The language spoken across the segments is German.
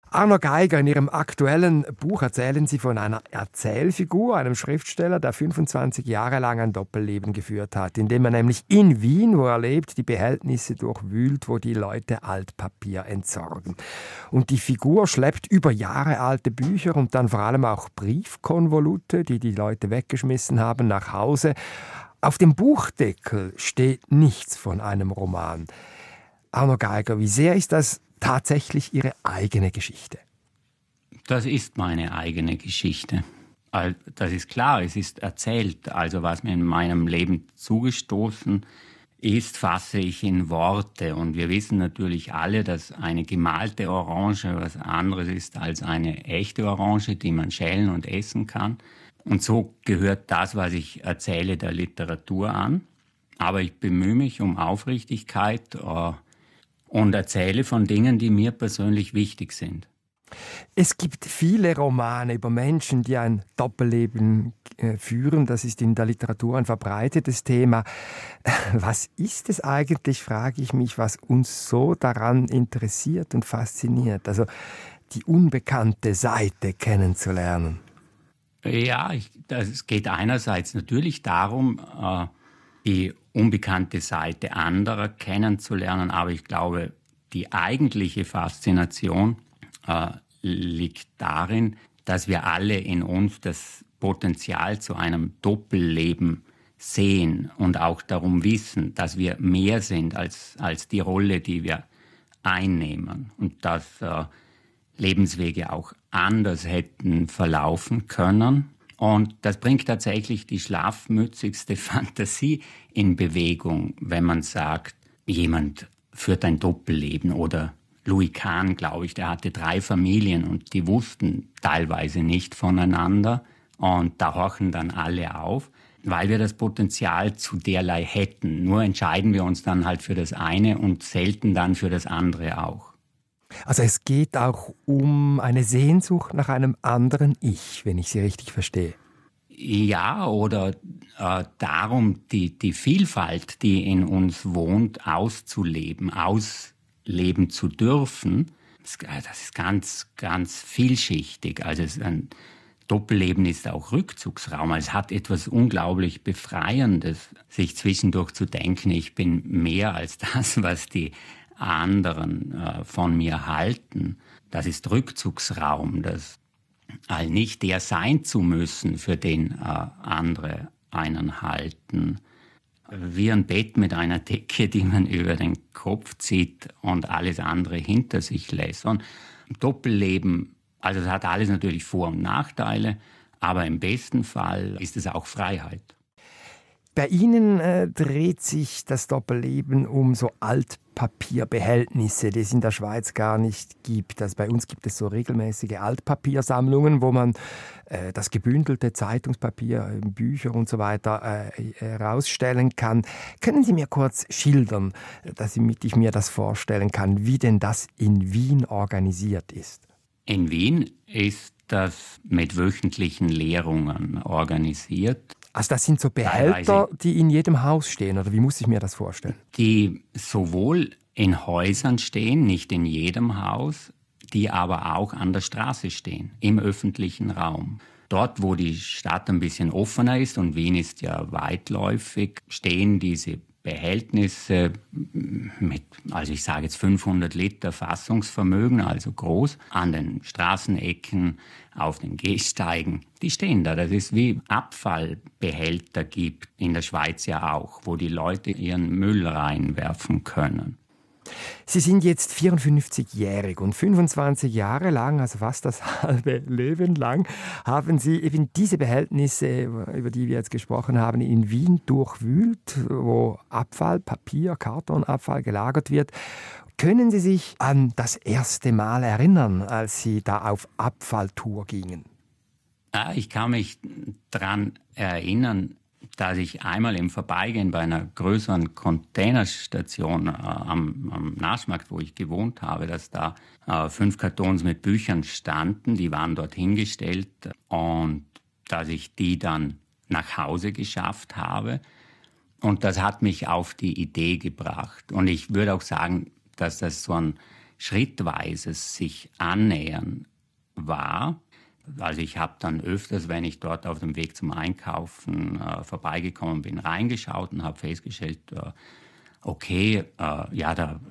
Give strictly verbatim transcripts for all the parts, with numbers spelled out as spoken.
Arno Geiger, in Ihrem aktuellen Buch erzählen Sie von einer Erzählfigur, einem Schriftsteller, der fünfundzwanzig Jahre lang ein Doppelleben geführt hat, indem er nämlich in Wien, wo er lebt, die Behältnisse durchwühlt, wo die Leute Altpapier entsorgen. Und die Figur schleppt über Jahre alte Bücher und dann vor allem auch Briefkonvolute, die die Leute weggeschmissen haben, nach Hause. Auf dem Buchdeckel steht nichts von einem Roman. Arno Geiger, wie sehr ist das tatsächlich Ihre eigene Geschichte? Das ist meine eigene Geschichte. Das ist klar, es ist erzählt. Also was mir in meinem Leben zugestoßen ist, fasse ich in Worte. Und wir wissen natürlich alle, dass eine gemalte Orange was anderes ist als eine echte Orange, die man schälen und essen kann. Und so gehört das, was ich erzähle, der Literatur an. Aber ich bemühe mich um Aufrichtigkeit und erzähle von Dingen, die mir persönlich wichtig sind. Es gibt viele Romane über Menschen, die ein Doppelleben äh, führen. Das ist in der Literatur ein verbreitetes Thema. Was ist es eigentlich, frage ich mich, was uns so daran interessiert und fasziniert? Also die unbekannte Seite kennenzulernen. Ja, ich, das, es geht einerseits natürlich darum, äh, die unbekannte Seite anderer kennenzulernen, aber ich glaube, die eigentliche Faszination äh, liegt darin, dass wir alle in uns das Potenzial zu einem Doppelleben sehen und auch darum wissen, dass wir mehr sind als, als die Rolle, die wir einnehmen und dass äh, Lebenswege auch anders hätten verlaufen können. Und das bringt tatsächlich die schlafmützigste Fantasie in Bewegung, wenn man sagt, jemand führt ein Doppelleben. Oder Louis Kahn, glaube ich, der hatte drei Familien und die wussten teilweise nicht voneinander. Und da horchen dann alle auf, weil wir das Potenzial zu derlei hätten. Nur entscheiden wir uns dann halt für das eine und selten dann für das andere auch. Also es geht auch um eine Sehnsucht nach einem anderen Ich, wenn ich Sie richtig verstehe. Ja, oder äh, darum, die, die Vielfalt, die in uns wohnt, auszuleben, ausleben zu dürfen. Das, das ist ganz, ganz vielschichtig. Also es, ein Doppelleben ist auch Rückzugsraum. Es hat etwas unglaublich Befreiendes, sich zwischendurch zu denken, ich bin mehr als das, was die anderen äh, von mir halten. Das ist Rückzugsraum, das all nicht der sein zu müssen, für den äh, andere einen halten. Wie ein Bett mit einer Decke, die man über den Kopf zieht und alles andere hinter sich lässt. Und Doppelleben, also es hat alles natürlich Vor- und Nachteile, aber im besten Fall ist es auch Freiheit. Bei Ihnen äh, dreht sich das Doppelleben um so Altpapierbehältnisse, die es in der Schweiz gar nicht gibt. Also bei uns gibt es so regelmäßige Altpapiersammlungen, wo man äh, das gebündelte Zeitungspapier, Bücher und so weiter äh, herausstellen kann. Können Sie mir kurz schildern, damit ich mir das vorstellen kann, wie denn das in Wien organisiert ist? In Wien ist das mit wöchentlichen Leerungen organisiert. Also das sind so Behälter, die in jedem Haus stehen, oder wie muss ich mir das vorstellen? Die sowohl in Häusern stehen, nicht in jedem Haus, die aber auch an der Straße stehen, im öffentlichen Raum. Dort, wo die Stadt ein bisschen offener ist, und Wien ist ja weitläufig, stehen diese Behältnisse mit, also ich sage jetzt fünfhundert Liter Fassungsvermögen, also groß, an den Straßenecken, auf den Gehsteigen. Die stehen da. Das ist wie Abfallbehälter gibt, in der Schweiz ja auch, wo die Leute ihren Müll reinwerfen können. Sie sind jetzt vierundfünfzigjährig und fünfundzwanzig Jahre lang, also fast das halbe Leben lang, haben Sie eben diese Behältnisse, über die wir jetzt gesprochen haben, in Wien durchwühlt, wo Abfall, Papier, Kartonabfall gelagert wird. Können Sie sich an das erste Mal erinnern, als Sie da auf Abfalltour gingen? Ja, ich kann mich daran erinnern, dass ich einmal im Vorbeigehen bei einer größeren Containerstation äh, am, am Naschmarkt, wo ich gewohnt habe, dass da äh, fünf Kartons mit Büchern standen, die waren dort hingestellt und dass ich die dann nach Hause geschafft habe. Und das hat mich auf die Idee gebracht. Und ich würde auch sagen, dass das so ein schrittweises sich annähern war. Also ich habe dann öfters, wenn ich dort auf dem Weg zum Einkaufen äh, vorbeigekommen bin, reingeschaut und habe festgestellt, äh, okay, äh, ja, da,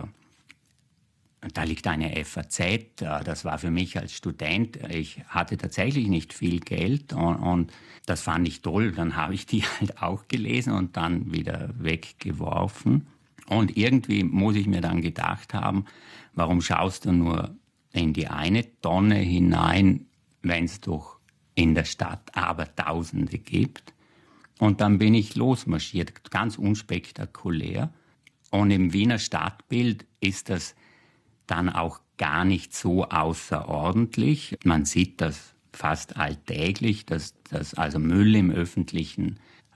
äh, da liegt eine F A Z. Äh, das war für mich als Student, ich hatte tatsächlich nicht viel Geld und, und das fand ich toll. Dann habe ich die halt auch gelesen und dann wieder weggeworfen. Und irgendwie muss ich mir dann gedacht haben, warum schaust du nur in die eine Tonne hinein, wenn es doch in der Stadt Abertausende gibt. Und dann bin ich losmarschiert, ganz unspektakulär. Und im Wiener Stadtbild ist das dann auch gar nicht so außerordentlich. Man sieht das fast alltäglich, dass, dass also Müll im öffentlichen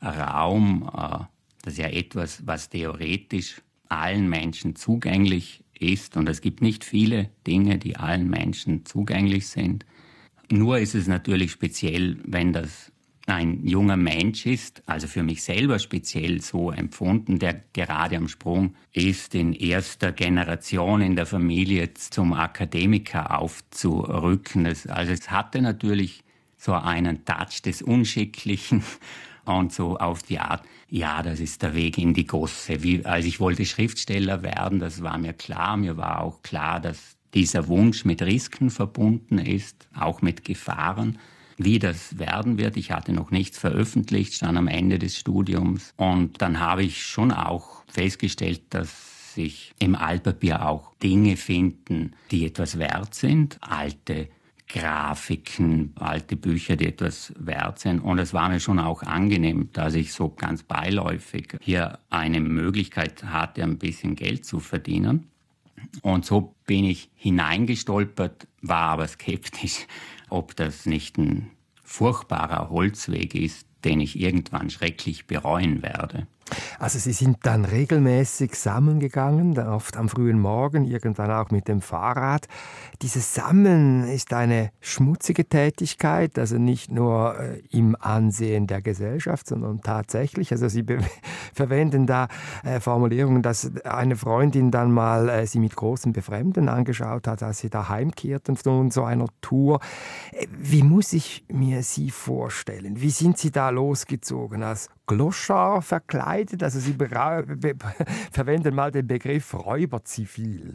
Raum, äh, das ist ja etwas, was theoretisch allen Menschen zugänglich ist. Und es gibt nicht viele Dinge, die allen Menschen zugänglich sind. Nur ist es natürlich speziell, wenn das ein junger Mensch ist, also für mich selber speziell so empfunden, der gerade am Sprung ist, in erster Generation in der Familie zum Akademiker aufzurücken. Es, also es hatte natürlich so einen Touch des Unschicklichen und so auf die Art, ja, das ist der Weg in die Gosse. Wie, also ich wollte Schriftsteller werden, das war mir klar. Mir war auch klar, dass dieser Wunsch mit Risiken verbunden ist, auch mit Gefahren. Wie das werden wird, ich hatte noch nichts veröffentlicht, stand am Ende des Studiums. Und dann habe ich schon auch festgestellt, dass sich im Altpapier auch Dinge finden, die etwas wert sind. Alte Grafiken, alte Bücher, die etwas wert sind. Und es war mir schon auch angenehm, dass ich so ganz beiläufig hier eine Möglichkeit hatte, ein bisschen Geld zu verdienen. Und so bin ich hineingestolpert, war aber skeptisch, ob das nicht ein furchtbarer Holzweg ist, den ich irgendwann schrecklich bereuen werde. Also Sie sind dann regelmäßig sammeln gegangen, oft am frühen Morgen, irgendwann auch mit dem Fahrrad. Dieses Sammeln ist eine schmutzige Tätigkeit, also nicht nur äh, im Ansehen der Gesellschaft, sondern tatsächlich, also Sie be- verwenden da äh, Formulierungen, dass eine Freundin dann mal äh, Sie mit großem Befremden angeschaut hat, als Sie da heimkehrten von so einer Tour. Äh, wie muss ich mir Sie vorstellen? Wie sind Sie da losgezogen? Als Gloschar verkleidet? Also Sie bera- be- verwenden mal den Begriff Räuberzivil.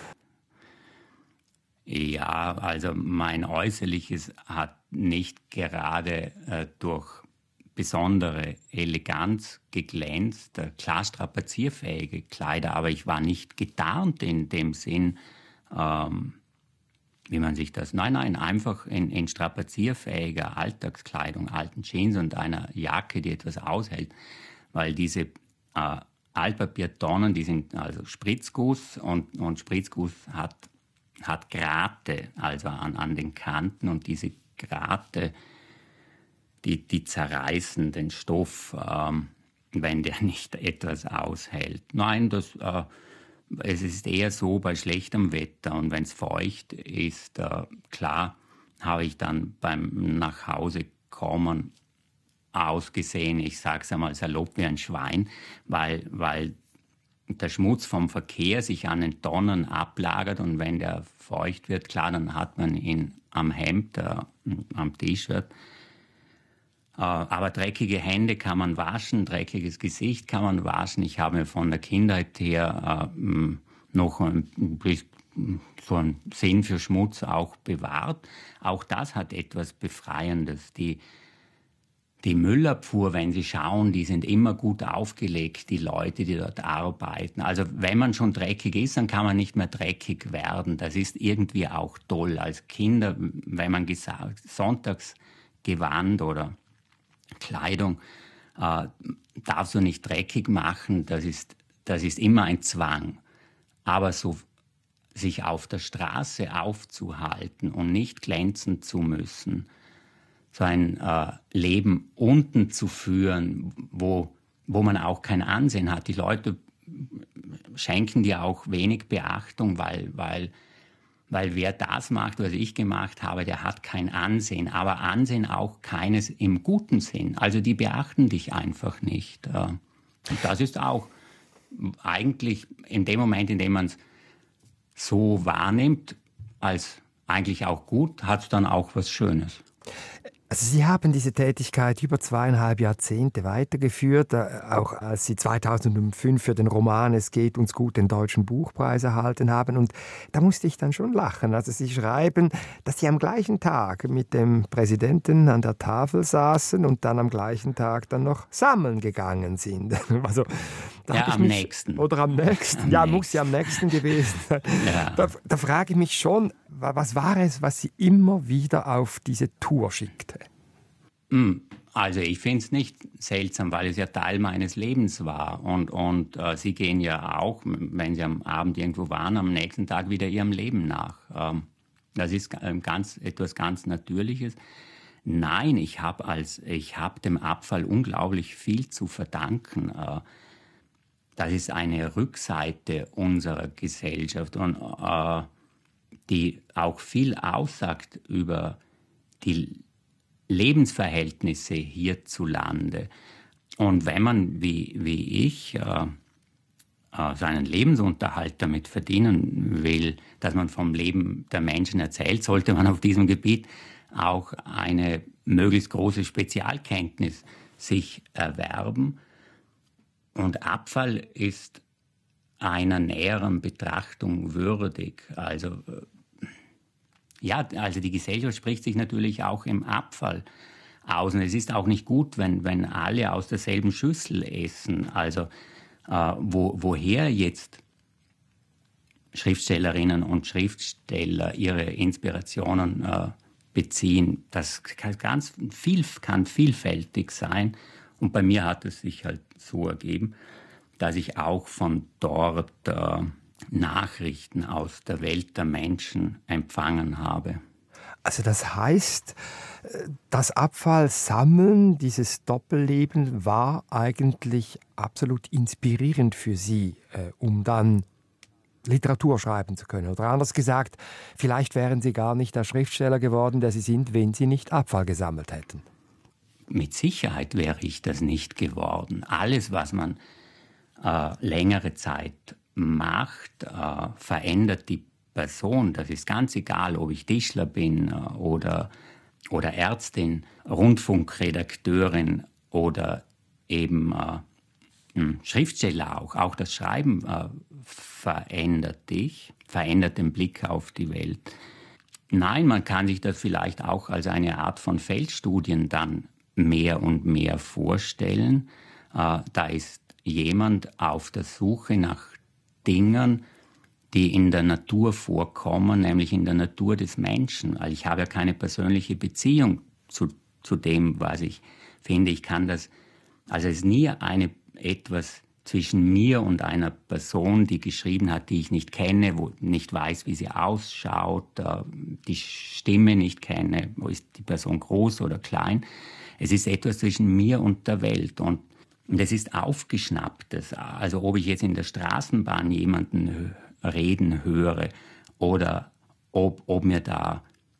Ja, also mein Äußerliches hat nicht gerade äh, durch besondere Eleganz geglänzt, äh, klar strapazierfähige Kleider, aber ich war nicht getarnt in dem Sinn, ähm, wie man sich das, nein, nein, einfach in, in strapazierfähiger Alltagskleidung, alten Jeans und einer Jacke, die etwas aushält, weil diese äh, Altpapiertonnen, die sind also Spritzguss und, und Spritzguss hat, hat Grate, also an, an den Kanten und diese Grate, die, die zerreißen den Stoff, ähm, wenn der nicht etwas aushält. Nein, das... Äh, Es ist eher so bei schlechtem Wetter und wenn es feucht ist, äh, klar habe ich dann beim Nachhausekommen ausgesehen, ich sage es einmal salopp wie ein Schwein, weil, weil der Schmutz vom Verkehr sich an den Tonnen ablagert und wenn der feucht wird, klar, dann hat man ihn am Hemd, äh, am T-Shirt. Aber dreckige Hände kann man waschen, dreckiges Gesicht kann man waschen. Ich habe mir von der Kindheit her äh, noch ein, so einen Sinn für Schmutz auch bewahrt. Auch das hat etwas Befreiendes. Die, die Müllabfuhr, wenn Sie schauen, die sind immer gut aufgelegt, die Leute, die dort arbeiten. Also wenn man schon dreckig ist, dann kann man nicht mehr dreckig werden. Das ist irgendwie auch toll. Als Kinder, wenn man gesagt, Sonntagsgewand oder Kleidung äh, darfst du nicht dreckig machen, das ist, das ist immer ein Zwang. Aber so sich auf der Straße aufzuhalten und nicht glänzen zu müssen, so ein äh, Leben unten zu führen, wo, wo man auch kein Ansehen hat. Die Leute schenken dir auch wenig Beachtung, weil, weil Weil wer das macht, was ich gemacht habe, der hat kein Ansehen. Aber Ansehen auch keines im guten Sinn. Also die beachten dich einfach nicht. Und das ist auch eigentlich in dem Moment, in dem man es so wahrnimmt, als eigentlich auch gut, hat es dann auch was Schönes. Also Sie haben diese Tätigkeit über zweieinhalb Jahrzehnte weitergeführt, auch als Sie zweitausendfünf für den Roman »Es geht uns gut« den Deutschen Buchpreis erhalten haben. Und da musste ich dann schon lachen. Also Sie schreiben, dass Sie am gleichen Tag mit dem Präsidenten an der Tafel saßen und dann am gleichen Tag dann noch sammeln gegangen sind. Also, da ja, am mich, nächsten. Oder am nächsten. Am ja, nächsten. Muss ja am nächsten gewesen sein. Ja. Da, da frage ich mich schon, was war es, was Sie immer wieder auf diese Tour schickte? Also ich finde es nicht seltsam, weil es ja Teil meines Lebens war. Und, und äh, Sie gehen ja auch, wenn Sie am Abend irgendwo waren, am nächsten Tag wieder Ihrem Leben nach. Ähm, das ist ganz, etwas ganz Natürliches. Nein, ich habe als ich habe dem Abfall unglaublich viel zu verdanken. Äh, das ist eine Rückseite unserer Gesellschaft und äh, die auch viel aussagt über die Lebensverhältnisse hierzulande. Und wenn man, wie, wie ich, äh, äh, seinen Lebensunterhalt damit verdienen will, dass man vom Leben der Menschen erzählt, sollte man auf diesem Gebiet auch eine möglichst große Spezialkenntnis sich erwerben. Und Abfall ist einer näheren Betrachtung würdig. Also Ja, also die Gesellschaft spricht sich natürlich auch im Abfall aus. Und es ist auch nicht gut, wenn, wenn alle aus derselben Schüssel essen. Also äh, wo, woher jetzt Schriftstellerinnen und Schriftsteller ihre Inspirationen äh, beziehen, das kann, ganz viel, kann vielfältig sein. Und bei mir hat es sich halt so ergeben, dass ich auch von dort Äh, Nachrichten aus der Welt der Menschen empfangen habe. Also das heißt, das Abfallsammeln, dieses Doppelleben war eigentlich absolut inspirierend für Sie, äh, um dann Literatur schreiben zu können. Oder anders gesagt, vielleicht wären Sie gar nicht der Schriftsteller geworden, der Sie sind, wenn Sie nicht Abfall gesammelt hätten. Mit Sicherheit wäre ich das nicht geworden. Alles, was man äh, längere Zeit macht, äh, verändert die Person. Das ist ganz egal, ob ich Tischler bin äh, oder, oder Ärztin, Rundfunkredakteurin oder eben äh, Schriftsteller auch. Auch das Schreiben äh, verändert dich, verändert den Blick auf die Welt. Nein, man kann sich das vielleicht auch als eine Art von Feldstudien dann mehr und mehr vorstellen. Äh, da ist jemand auf der Suche nach Dingen, die in der Natur vorkommen, nämlich in der Natur des Menschen. Also ich habe ja keine persönliche Beziehung zu, zu dem, was ich finde. Ich kann das, also es ist nie eine, etwas zwischen mir und einer Person, die geschrieben hat, die ich nicht kenne, wo nicht weiß, wie sie ausschaut, die Stimme nicht kenne, wo ist die Person groß oder klein. Es ist etwas zwischen mir und der Welt und Und es ist Aufgeschnapptes. Also ob ich jetzt in der Straßenbahn jemanden reden höre oder ob, ob mir da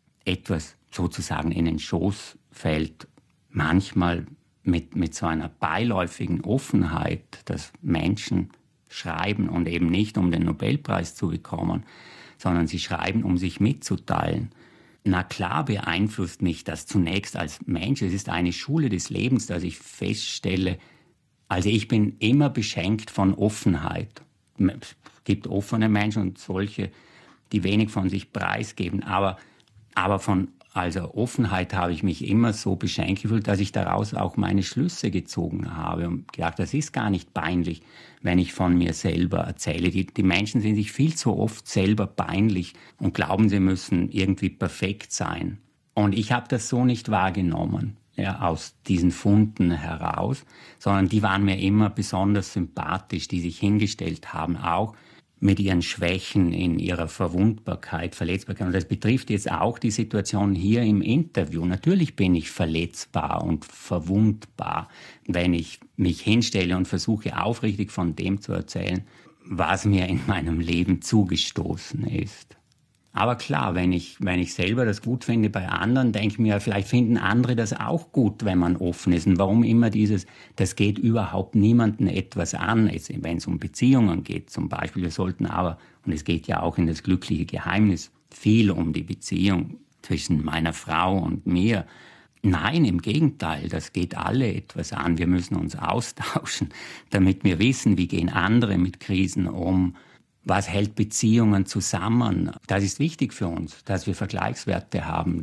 etwas sozusagen in den Schoß fällt, manchmal mit, mit so einer beiläufigen Offenheit, dass Menschen schreiben und eben nicht, um den Nobelpreis zu bekommen, sondern sie schreiben, um sich mitzuteilen. Na klar beeinflusst mich das zunächst als Mensch. Es ist eine Schule des Lebens, dass ich feststelle, also ich bin immer beschenkt von Offenheit. Es gibt offene Menschen und solche, die wenig von sich preisgeben. Aber, aber von also Offenheit habe ich mich immer so beschenkt gefühlt, dass ich daraus auch meine Schlüsse gezogen habe und gedacht, das ist gar nicht peinlich, wenn ich von mir selber erzähle. Die, die Menschen sind sich viel zu oft selber peinlich und glauben, sie müssen irgendwie perfekt sein. Und ich habe das so nicht wahrgenommen. Ja, aus diesen Funden heraus, sondern die waren mir immer besonders sympathisch, die sich hingestellt haben, auch mit ihren Schwächen in ihrer Verwundbarkeit, Verletzbarkeit. Und das betrifft jetzt auch die Situation hier im Interview. Natürlich bin ich verletzbar und verwundbar, wenn ich mich hinstelle und versuche, aufrichtig von dem zu erzählen, was mir in meinem Leben zugestoßen ist. Aber klar, wenn ich, wenn ich selber das gut finde bei anderen, denke ich mir, vielleicht finden andere das auch gut, wenn man offen ist. Und warum immer dieses, das geht überhaupt niemandem etwas an, wenn es um Beziehungen geht zum Beispiel. Wir sollten aber, und es geht ja auch in das glückliche Geheimnis, viel um die Beziehung zwischen meiner Frau und mir. Nein, im Gegenteil, das geht alle etwas an. Wir müssen uns austauschen, damit wir wissen, wie gehen andere mit Krisen um. Was hält Beziehungen zusammen? Das ist wichtig für uns, dass wir Vergleichswerte haben.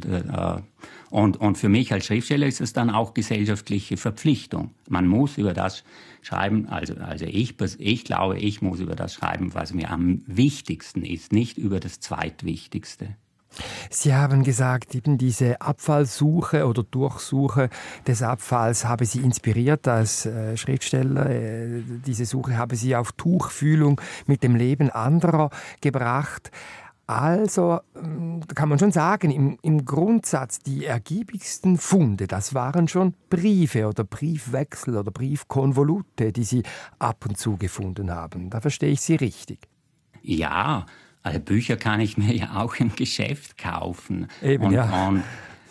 Und, und für mich als Schriftsteller ist es dann auch gesellschaftliche Verpflichtung. Man muss über das schreiben, also, also ich, ich glaube, ich muss über das schreiben, was mir am wichtigsten ist, nicht über das Zweitwichtigste. Sie haben gesagt, eben diese Abfallsuche oder Durchsuche des Abfalls habe Sie inspiriert als äh, Schriftsteller. Äh, diese Suche habe Sie auf Tuchfühlung mit dem Leben anderer gebracht. Also äh, kann man schon sagen, im, im Grundsatz die ergiebigsten Funde, das waren schon Briefe oder Briefwechsel oder Briefkonvolute, die Sie ab und zu gefunden haben. Da verstehe ich Sie richtig. Ja, also Bücher kann ich mir ja auch im Geschäft kaufen. Eben, und, ja. Und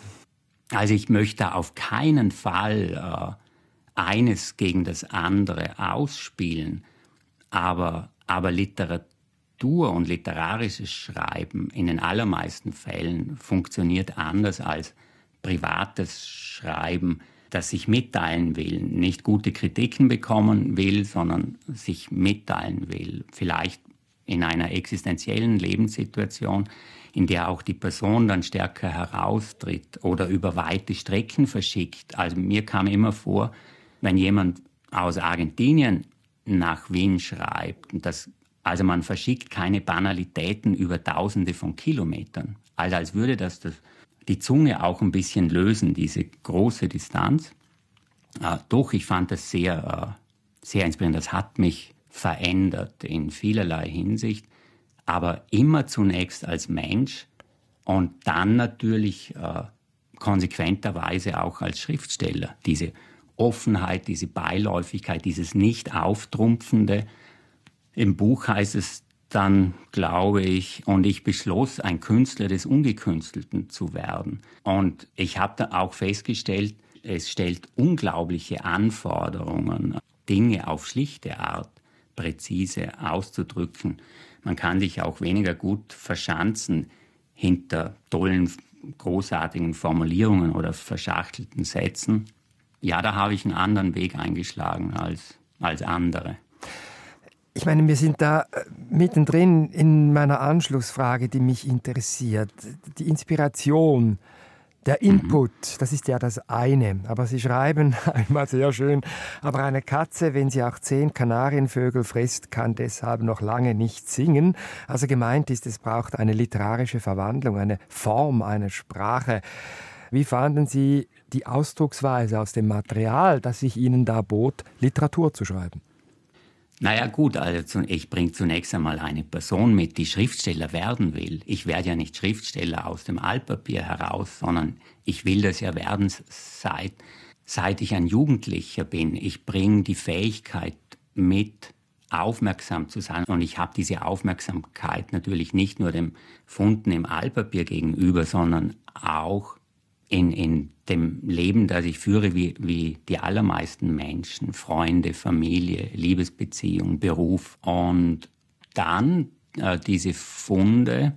also ich möchte auf keinen Fall äh, eines gegen das andere ausspielen. Aber, aber Literatur und literarisches Schreiben in den allermeisten Fällen funktioniert anders als privates Schreiben, das sich mitteilen will, nicht gute Kritiken bekommen will, sondern sich mitteilen will. Vielleicht in einer existenziellen Lebenssituation, in der auch die Person dann stärker heraustritt oder über weite Strecken verschickt. Also mir kam immer vor, wenn jemand aus Argentinien nach Wien schreibt, und das, also man verschickt keine Banalitäten über Tausende von Kilometern. Also als würde das, das die Zunge auch ein bisschen lösen, diese große Distanz. Äh, doch, ich fand das sehr, äh, sehr inspirierend. Das hat mich verändert in vielerlei Hinsicht, aber immer zunächst als Mensch und dann natürlich äh, konsequenterweise auch als Schriftsteller. Diese Offenheit, diese Beiläufigkeit, dieses Nicht-Auftrumpfende. Im Buch heißt es dann, glaube ich, und ich beschloss, ein Künstler des Ungekünstelten zu werden. Und ich habe da auch festgestellt, es stellt unglaubliche Anforderungen, Dinge auf schlichte Art präzise auszudrücken. Man kann sich auch weniger gut verschanzen hinter tollen, großartigen Formulierungen oder verschachtelten Sätzen. Ja, da habe ich einen anderen Weg eingeschlagen als, als andere. Ich meine, wir sind da mittendrin in meiner Anschlussfrage, die mich interessiert. Die Inspiration, der Input, mhm. das ist ja das eine. Aber Sie schreiben einmal sehr schön, aber eine Katze, wenn sie auch zehn Kanarienvögel frisst, kann deshalb noch lange nicht singen. Also gemeint ist, es braucht eine literarische Verwandlung, eine Form, eine Sprache. Wie fanden Sie die Ausdrucksweise aus dem Material, das sich Ihnen da bot, Literatur zu schreiben? Naja gut, also ich bringe zunächst einmal eine Person mit, die Schriftsteller werden will. Ich werde ja nicht Schriftsteller aus dem Altpapier heraus, sondern ich will das ja werden, seit, seit ich ein Jugendlicher bin. Ich bringe die Fähigkeit mit, aufmerksam zu sein. Und ich habe diese Aufmerksamkeit natürlich nicht nur dem Funden im Altpapier gegenüber, sondern auch in, in dem Leben, das ich führe, wie, wie die allermeisten Menschen, Freunde, Familie, Liebesbeziehung, Beruf. Und dann äh, diese Funde,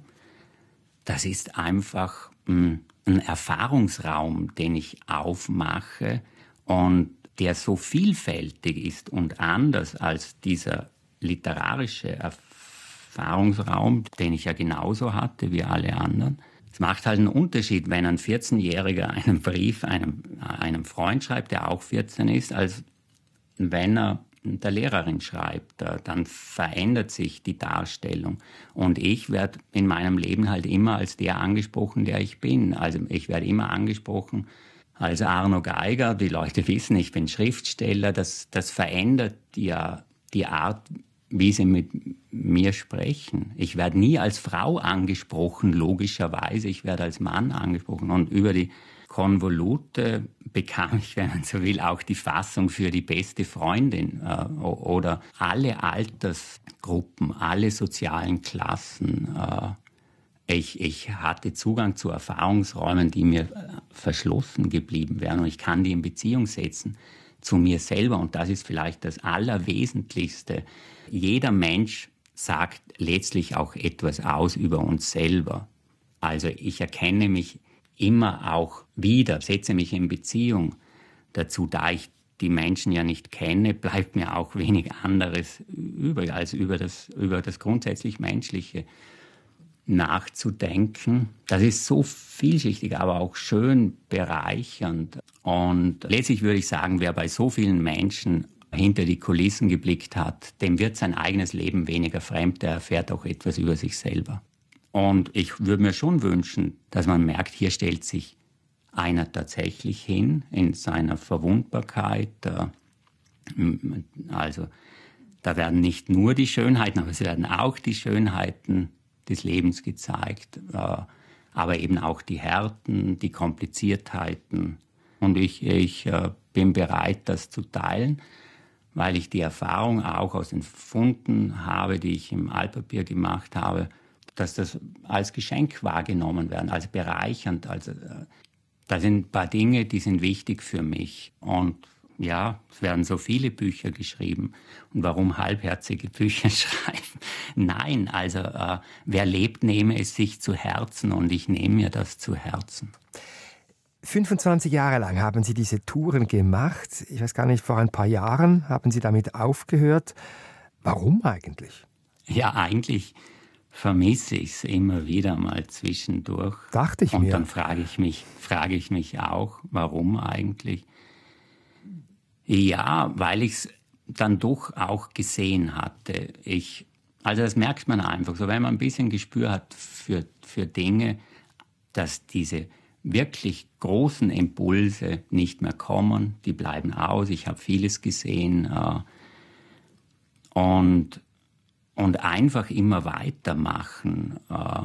das ist einfach mh, ein Erfahrungsraum, den ich aufmache und der so vielfältig ist und anders als dieser literarische Erfahrungsraum, den ich ja genauso hatte wie alle anderen. Es macht halt einen Unterschied, wenn ein vierzehnjähriger einen Brief einem, einem Freund schreibt, der auch vierzehn ist, als wenn er der Lehrerin schreibt. Dann verändert sich die Darstellung. Und ich werde in meinem Leben halt immer als der angesprochen, der ich bin. Also ich werde immer angesprochen als Arno Geiger. Die Leute wissen, ich bin Schriftsteller. Das, das verändert ja die Art, wie sie mit mir sprechen. Ich werde nie als Frau angesprochen, logischerweise. Ich werde als Mann angesprochen. Und über die Konvolute bekam ich, wenn man so will, auch die Fassung für die beste Freundin äh, oder alle Altersgruppen, alle sozialen Klassen. Äh, Ich, ich hatte Zugang zu Erfahrungsräumen, die mir verschlossen geblieben wären. Und ich kann die in Beziehung setzen zu mir selber. Und das ist vielleicht das Allerwesentlichste. Jeder Mensch sagt letztlich auch etwas aus über uns selber. Also ich erkenne mich immer auch wieder, setze mich in Beziehung dazu. Da ich die Menschen ja nicht kenne, bleibt mir auch wenig anderes übrig, als über das, über das grundsätzlich Menschliche nachzudenken. Das ist so vielschichtig, aber auch schön bereichernd. Und letztlich würde ich sagen, wer bei so vielen Menschen hinter die Kulissen geblickt hat, dem wird sein eigenes Leben weniger fremd, der erfährt auch etwas über sich selber. Und ich würde mir schon wünschen, dass man merkt, hier stellt sich einer tatsächlich hin in seiner Verwundbarkeit. Also da werden nicht nur die Schönheiten, aber es werden auch die Schönheiten des Lebens gezeigt, aber eben auch die Härten, die Kompliziertheiten. Und ich, ich bin bereit, das zu teilen, weil ich die Erfahrung auch aus den Funden habe, die ich im Altpapier gemacht habe, dass das als Geschenk wahrgenommen werden, als bereichernd. Also, da sind ein paar Dinge, die sind wichtig für mich. Und ja, es werden so viele Bücher geschrieben. Und warum halbherzige Bücher schreiben? Nein, also äh, wer lebt, nehme es sich zu Herzen und ich nehme mir das zu Herzen. fünfundzwanzig Jahre lang haben Sie diese Touren gemacht. Ich weiß gar nicht, vor ein paar Jahren haben Sie damit aufgehört. Warum eigentlich? Ja, eigentlich vermisse ich es immer wieder mal zwischendurch. Dachte ich und mir. Und dann frage ich mich, frage ich mich auch, warum eigentlich? Ja, weil ich es dann doch auch gesehen hatte. Ich, also das merkt man einfach so, wenn man ein bisschen Gespür hat für, für Dinge, dass diese wirklich großen Impulse nicht mehr kommen, die bleiben aus. Ich habe vieles gesehen äh, und, und einfach immer weitermachen äh,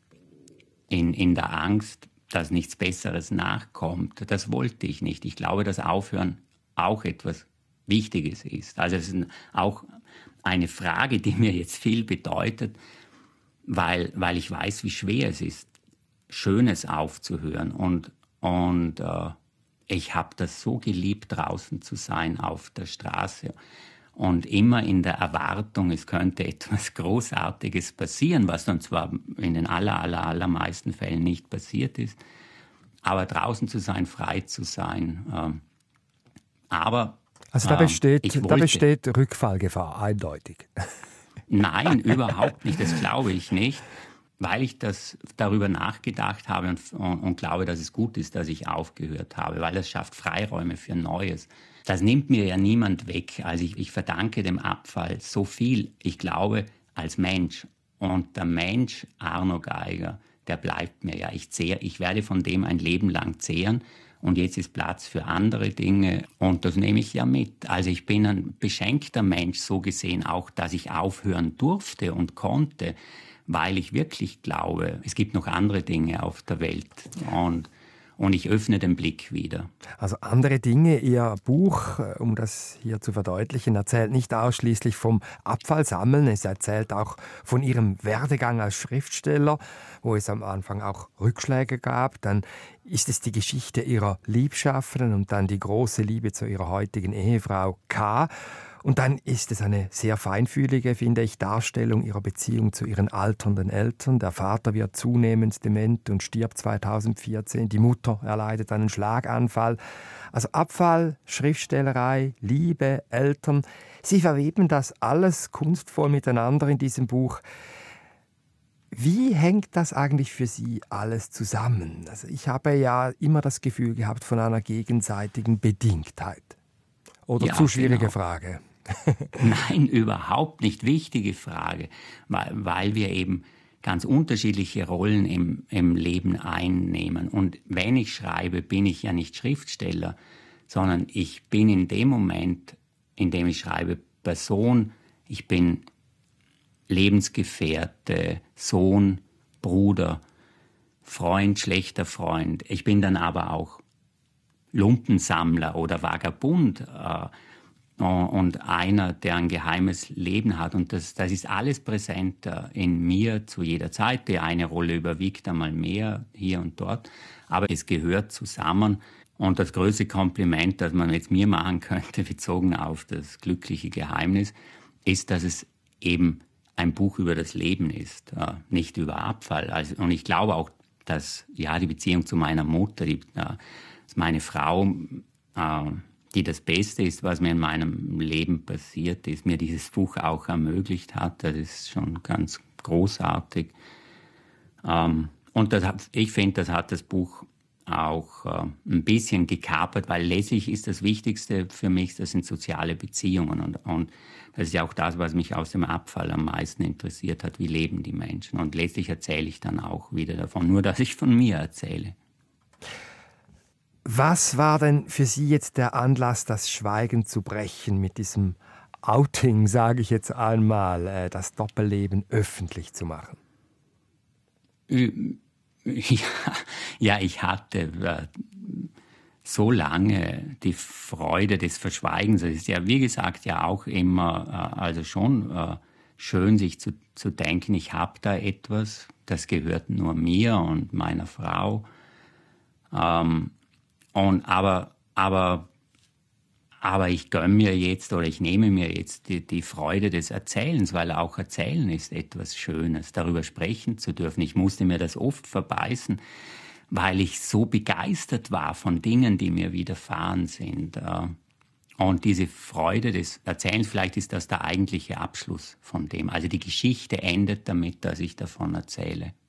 in, in der Angst, dass nichts Besseres nachkommt. Das wollte ich nicht. Ich glaube, dass Aufhören auch etwas Wichtiges ist. Also es ist auch eine Frage, die mir jetzt viel bedeutet, weil, weil ich weiß, wie schwer es ist, Schönes aufzuhören. Und, und äh, ich habe das so geliebt, draußen zu sein auf der Straße und immer in der Erwartung, es könnte etwas Großartiges passieren, was dann zwar in den aller, aller, allermeisten Fällen nicht passiert ist, aber draußen zu sein, frei zu sein. Äh, aber Also da besteht, äh, da besteht Rückfallgefahr, eindeutig. Nein, überhaupt nicht, das glaube ich nicht. Weil ich das darüber nachgedacht habe und, und, und glaube, dass es gut ist, dass ich aufgehört habe, weil das schafft Freiräume für Neues. Das nimmt mir ja niemand weg. Also ich, ich verdanke dem Abfall so viel, ich glaube, als Mensch. Und der Mensch, Arno Geiger, der bleibt mir ja. Ich zehr, ich werde von dem ein Leben lang zehren und jetzt ist Platz für andere Dinge und das nehme ich ja mit. Also ich bin ein beschenkter Mensch, so gesehen auch, dass ich aufhören durfte und konnte, weil ich wirklich glaube, es gibt noch andere Dinge auf der Welt und, und ich öffne den Blick wieder. Also andere Dinge, Ihr Buch, um das hier zu verdeutlichen, erzählt nicht ausschließlich vom Abfallsammeln, es erzählt auch von Ihrem Werdegang als Schriftsteller, wo es am Anfang auch Rückschläge gab, dann ist es die Geschichte Ihrer Liebschaffenden und dann die große Liebe zu Ihrer heutigen Ehefrau K. Und dann ist es eine sehr feinfühlige, finde ich, Darstellung ihrer Beziehung zu ihren alternden Eltern. Der Vater wird zunehmend dement und stirbt zweitausendvierzehn. Die Mutter erleidet einen Schlaganfall. Also Abfall, Schriftstellerei, Liebe, Eltern. Sie verweben das alles kunstvoll miteinander in diesem Buch. Wie hängt das eigentlich für Sie alles zusammen? Also ich habe ja immer das Gefühl gehabt von einer gegenseitigen Bedingtheit. Oder ja, zu schwierige genau. Frage. Nein, überhaupt nicht. Wichtige Frage, weil, weil wir eben ganz unterschiedliche Rollen im, im Leben einnehmen. Und wenn ich schreibe, bin ich ja nicht Schriftsteller, sondern ich bin in dem Moment, in dem ich schreibe, Person, ich bin Lebensgefährte, Sohn, Bruder, Freund, schlechter Freund. Ich bin dann aber auch Lumpensammler oder Vagabund. und einer, der ein geheimes Leben hat. Und das, das ist alles präsent in mir zu jeder Zeit. Die eine Rolle überwiegt einmal mehr hier und dort, aber es gehört zusammen. Und das größte Kompliment, das man jetzt mir machen könnte, bezogen auf das glückliche Geheimnis, ist, dass es eben ein Buch über das Leben ist, äh, nicht über Abfall. Also, und ich glaube auch, dass ja die Beziehung zu meiner Mutter, die, äh, meine Frau, äh, die das Beste ist, was mir in meinem Leben passiert ist, mir dieses Buch auch ermöglicht hat. Das ist schon ganz großartig. Ähm, und das hat, ich finde, das hat das Buch auch äh, ein bisschen gekapert, weil letztlich ist das Wichtigste für mich, das sind soziale Beziehungen. Und, und das ist ja auch das, was mich aus dem Abfall am meisten interessiert hat. Wie leben die Menschen? Und letztlich erzähle ich dann auch wieder davon, nur dass ich von mir erzähle. Was war denn für Sie jetzt der Anlass, das Schweigen zu brechen mit diesem Outing, sage ich jetzt einmal, äh, das Doppelleben öffentlich zu machen? Ja, ja, ich hatte äh, so lange die Freude des Verschweigens. Das ist ja, wie gesagt, ja auch immer, äh, also schon äh, schön, sich zu, zu denken, ich habe da etwas, das gehört nur mir und meiner Frau. Ähm, und aber, aber, aber ich gönne mir jetzt oder ich nehme mir jetzt die, die Freude des Erzählens, weil auch Erzählen ist etwas Schönes, darüber sprechen zu dürfen. Ich musste mir das oft verbeißen, weil ich so begeistert war von Dingen, die mir widerfahren sind. Und diese Freude des Erzählens, vielleicht ist das der eigentliche Abschluss von dem. Also die Geschichte endet damit, dass ich davon erzähle.